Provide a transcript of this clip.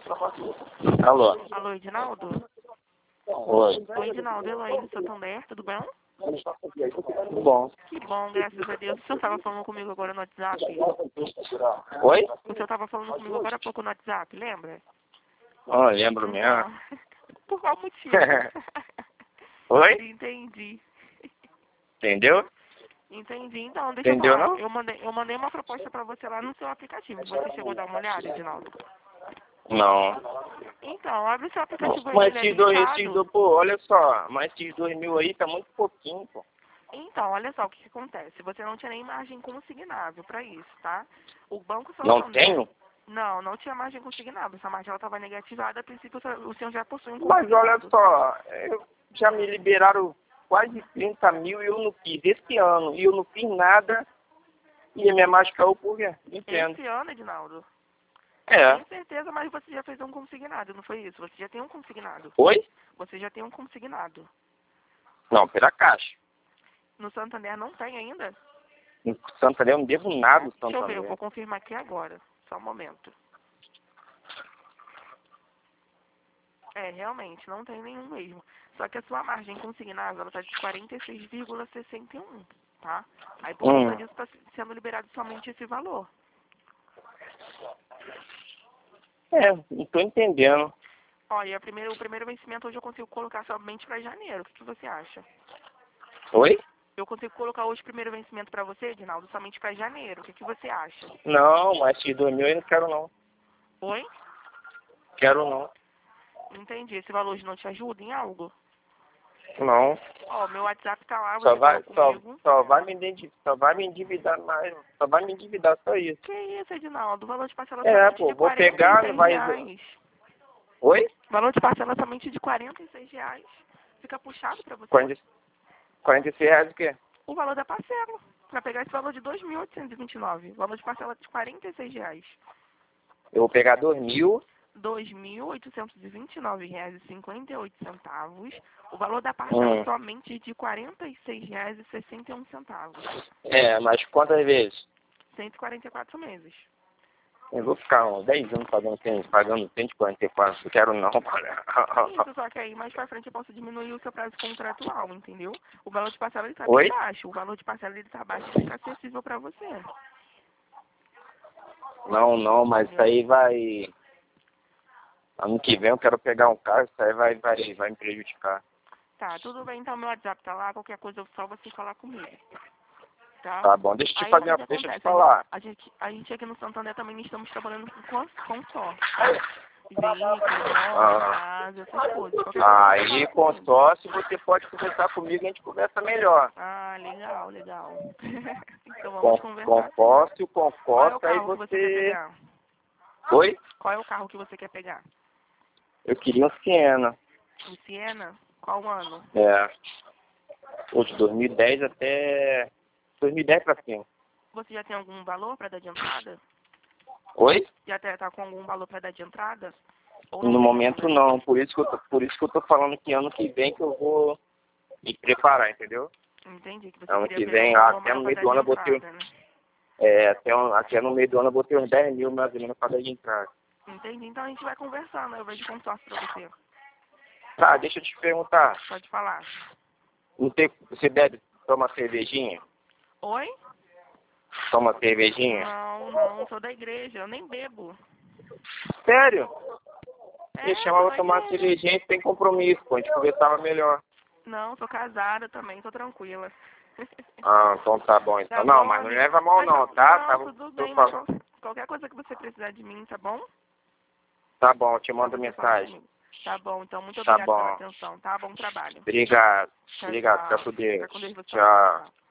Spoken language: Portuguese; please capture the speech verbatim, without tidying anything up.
Alô? Alô, Edinaldo? Oi. Oi, Edinaldo. Elaine do Santander, tudo bem? Tudo bom. Que bom, graças a Deus. O senhor estava falando comigo agora no WhatsApp? Oi? O senhor estava falando comigo agora há pouco no WhatsApp, lembra? Oh, lembro mesmo. Então, por qual motivo? Oi? Entendi. Entendeu? Entendi. Então, deixa Entendeu, eu falar. não? Eu mandei, eu mandei uma proposta pra você lá no seu aplicativo. Você chegou a dar uma olhada, Edinaldo? Não. Então, abre o seu aplicativo aí, Mas ele é esses dois, esses linkado. dois, pô, olha só, mas esses dois mil aí tá muito pouquinho, pô. Então, olha só o que, que acontece. Você não tinha nem margem consignável para isso, tá? O Banco Não Santander... tenho? Não, não tinha margem consignável. Essa margem estava negativada. A princípio, o senhor já possui um Mas olha consignado. só, eu, já me liberaram quase trinta mil e eu não fiz esse ano. E eu não fiz nada e a minha margem caiu por quê? Entendo. Esse ano, Edinaldo? É. Com certeza, mas você já fez um consignado, não foi isso? Você já tem um consignado. Oi? Você já tem um consignado. Não, pela Caixa. No Santander não tem ainda? Em Santander eu não devo nada no Deixa eu ver, eu Santander. vou confirmar aqui agora. Só um momento. É, realmente, não tem nenhum mesmo. Só que a sua margem consignável, ela tá de quarenta e seis vírgula sessenta e um, tá? Aí por conta Hum. disso está sendo liberado somente esse valor. É, não tô entendendo. Olha, a primeira, o primeiro vencimento hoje eu consigo colocar somente para janeiro. O que, que você acha? Oi? Eu consigo colocar hoje o primeiro vencimento para você, Edinaldo, somente para janeiro. O que, que você acha? Não, mas esses dois mil eu não quero não. Oi? Quero não. Entendi. Esse valor hoje não te ajuda em algo? Não. Ó, meu WhatsApp tá lá, Só você vai, falou só, comigo. só vai me endividar, só vai me endividar mais. Só vai me endividar, só isso. Que isso, Edinaldo? O valor de parcela É, somente pô, de vou quarenta e pegar, não seis vai. reais. Oi? Valor de parcela somente de quarenta e seis reais. Fica puxado para você? quarenta, quarenta e seis reais o quê? O valor da parcela. Para pegar esse valor de dois mil oitocentos e vinte e nove. Valor de parcela de quarenta e seis reais. Eu vou pegar dois mil. dois mil oitocentos e vinte e nove reais e cinquenta e oito centavos. O valor da parcela Hum. somente de quarenta e seis reais e sessenta e um centavos. É, mas quantas vezes? cento e quarenta e quatro meses. Eu vou ficar uns dez anos pagando, pagando cento e quarenta e quatro. Não quero não, cara. Isso, só que aí mais pra frente eu posso diminuir o seu prazo contratual, entendeu? O valor de parcela ele tá Oi? bem baixo. O valor de parcela ele tá baixo e fica acessível pra você. Não, não, mas isso aí vai... Ano que vem eu quero pegar um carro, isso aí vai, vai, vai me prejudicar. Tá, tudo bem, então meu WhatsApp tá lá, qualquer coisa só você falar comigo. Tá? Tá bom, deixa eu te Aí fazer sabe o uma... que Deixa eu te acontece? falar. A gente, a gente aqui no Santander também estamos trabalhando com cons- consórcio, tá? Veículo, moto, Ah, casa, essas coisas. Qualquer coisa você aí, fala comigo. consórcio, você pode conversar comigo e a gente conversa melhor. Ah, legal, legal. Então vamos Com, conversar sim. consórcio, Qual é o consórcio, aí carro que você quer você... pegar? Oi? Qual é o carro que você quer pegar? Eu queria um Siena. O Siena? Qual ano? É. Pô, de dois mil e dez até... dois mil e dez pra cima. Você já tem algum valor para dar de entrada? Oi? Já tá, tá com algum valor para dar de entrada? Ou não No tem momento ainda? não, por isso que eu tô, por isso que eu tô falando que ano que vem que eu vou me preparar, entendeu? Entendi que você Ano queria que pegar um vem, valor até maior no para meio dar do de ano eu botei, entrada, né? é, até, um- até no meio do ano eu botei uns dez mil mais ou menos para dar de entrada. Entendi, então a gente vai conversando, eu vejo consórcio para você. Tá, deixa eu te perguntar, Pode falar. não tem, você bebe, toma cervejinha? Oi? Toma cervejinha? Não, não, sou da igreja, eu nem bebo. Sério? Me É, sou chamava da tomar igreja. cervejinha sem compromisso, pô, a gente conversava melhor. Não, sou casada também, tô tranquila. Ah, então tá bom então. Tá Não, bom, mas não amigo? leva mal Mas, não, tá? não, Tá, tudo tô bem, mas falando. qual- qualquer coisa que você precisar de mim, tá bom? Tá bom, eu te Só mando você falar mensagem. comigo. Tá bom, então muito Tá obrigada pela bom. atenção, tá? Bom trabalho. Obrigado. Tchau, Obrigado. Fica tchau. com Fica Deus. com Deus você também. Tchau. Tchau.